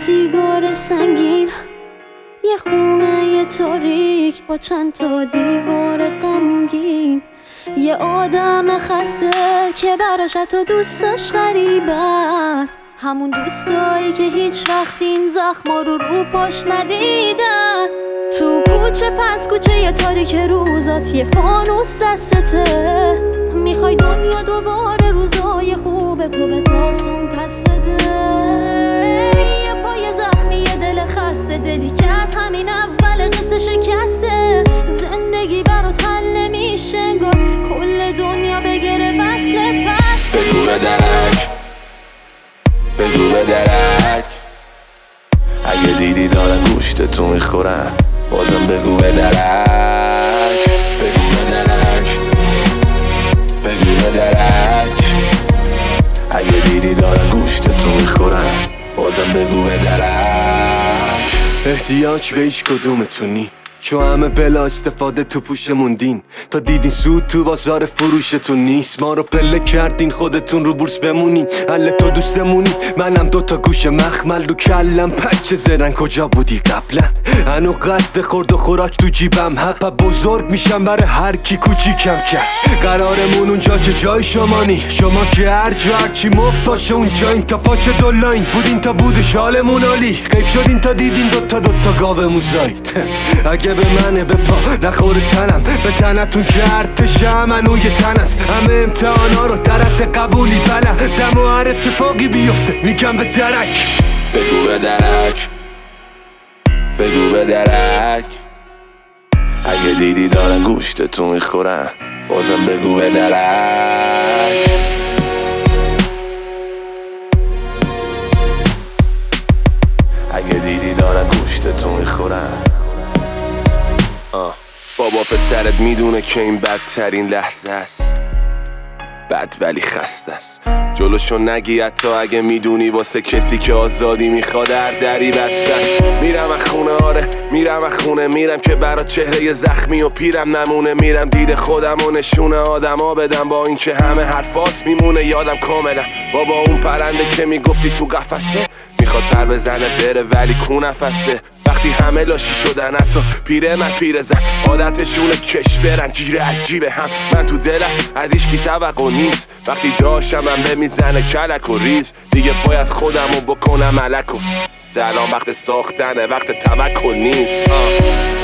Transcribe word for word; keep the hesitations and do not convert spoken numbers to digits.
سیگار سنگین، یه خونه تاریک با چند تا دیوار غمگین، یه آدم خسته که براش تو دوستاش غریبن، همون دوستایی که هیچ وقت این زخما رو رو پاش ندیدن. تو کوچه پس کوچه یه تاریک روزات یه فانوس دستته، میخوای دنیا دوباره روزای خوب تو به تاسون پس بده. یه پای زخمی یه دل خسته، دلی که از همین اول قصه شکسته. زندگی برات حل نمیشه انگار کل دنیا بگیره وصل پس. بگو به درک، بگو به درک، اگه دیدی دارن گوشت تو میخورن بازم بگو به درک. بگو به درک، بگو به درک، اگه دیدی دارن گوشت تو میخورن بازم بگو به درک. احتیاج به هیچ کدومتونی، چو همه بلا استفاده تو پوشمون دین، تا دیدین سود تو بازار فروشتون نیست. ما رو پله کردین خودتون رو بورس بمونین، حل تو دوستمونی منم دوتا گوش مخمل رو کلم. پچه زرن کجا بودی قبلا؟ هنو قد خورد و خوراک تو جیبم، حپا بزرگ میشم برای هر کی کوچیکم کرد. قرارمون اونجا که جای شما نی، شما که هر جا هرچی مفت باشه اونجا این. تا پاچه دولاین بودین تا بود شالمون عالی، غیب شدین تا دیدین دوتا دوتا گاومون زایید. اگه به منه به پا نخور تنم، به تنتون که ارتش همنوی تن است. همه امتحانا رو درت قبولی بله، دم و هر اتفاقی بیفته میگم به درک. بگو به درک، بگو به درک، اگه دیدی دارن گوشت تو میخورن بازم بگو به درک. اگه دیدی دارن گوشت تو میخورن. آه. بابا پسرت میدونه که این بدترین لحظه است، بد ولی خسته است. جلوشو نگی حتی اگه میدونی واسه کسی که آزادی میخواد هر دری بسته است. میرم از خونه، آره میرم از خونه، میرم که برا چهره زخمی و پیرم نمونه. میرم دید خودم و نشونه آدما بدم، با این که همه حرفات میمونه یادم کاملا. بابا اون پرنده که میگفتی تو قفسه میخواد پر بزنه بره ولی کو نفسه. وقتی همه لاشی شدن حتی پیره من پیره زن، عادتشونه کش برن جیره عجیبه هم. من تو دلم از ایش کی توقع نیست، وقتی داشتم من به میزنه کلک و ریز. دیگه باید خودمو بکنم ملک و سلام، وقت ساختنه وقت توکل نیست. آه.